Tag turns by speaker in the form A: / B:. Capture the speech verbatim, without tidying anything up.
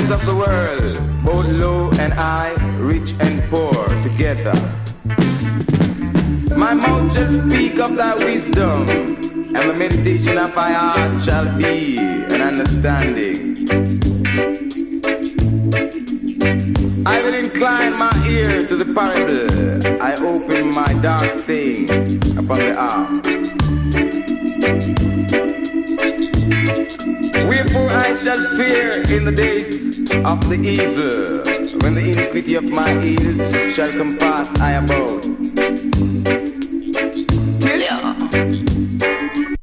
A: kings of the world, both low and high, rich and poor, together. My mouth shall speak of thy wisdom, and the meditation of my heart shall be an understanding. I will incline my ear to the parable. I open my dark saying upon the arm. Wherefore I shall fear in the days of the evil, when the iniquity of my heels shall compass I about.